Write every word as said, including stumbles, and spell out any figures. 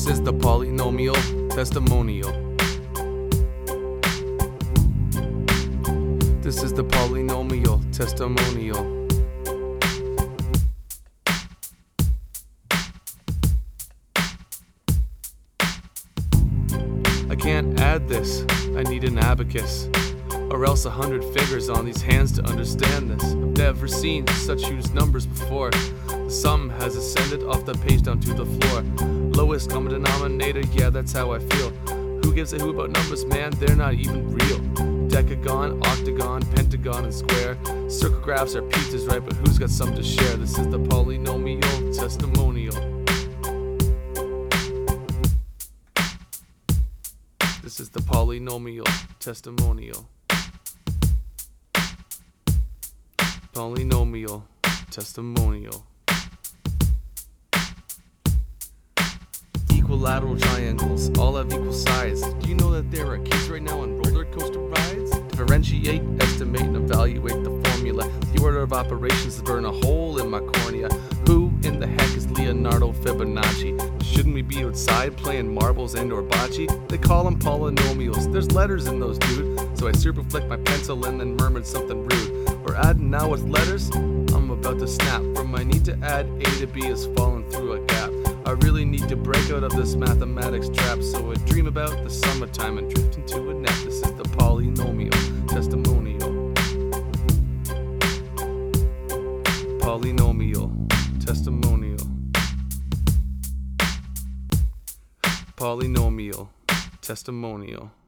This is the polynomial testimonial. This is the polynomial testimonial. I can't add this, I need an abacus, or else a hundred figures on these hands to understand this. I've never seen such huge numbers before. The sum has ascended off the page down to the floor. Lowest common denominator, yeah, that's how I feel. Who gives a who about numbers, man? They're not even real. Decagon, octagon, pentagon, and square. Circle graphs are pizzas, right? But who's got some to share? This is the polynomial testimonial. This is the polynomial testimonial. Polynomial testimonial. Equilateral triangles all have equal sides. Do you know that there are kids right now on roller coaster rides? Differentiate, estimate, and evaluate the formula. The order of operations to burn a hole in my cornea. Who in the heck is Leonardo Fibonacci? Shouldn't we be outside playing marbles and or bocce? They call them polynomials. There's letters in those, dude. So I circumflicked my pencil and then murmured something rude. We're adding now with letters? I'm about to snap. From my need to add A to B has fallen through a gap. I really need to break out of this mathematics trap. So I dream about the summertime and drift into a nap. This is the polynomial testimonial. Polynomial testimonial. Polynomial testimonial.